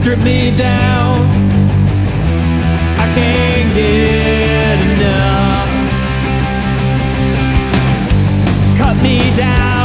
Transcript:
Strip me down, I can't get enough. Cut me down,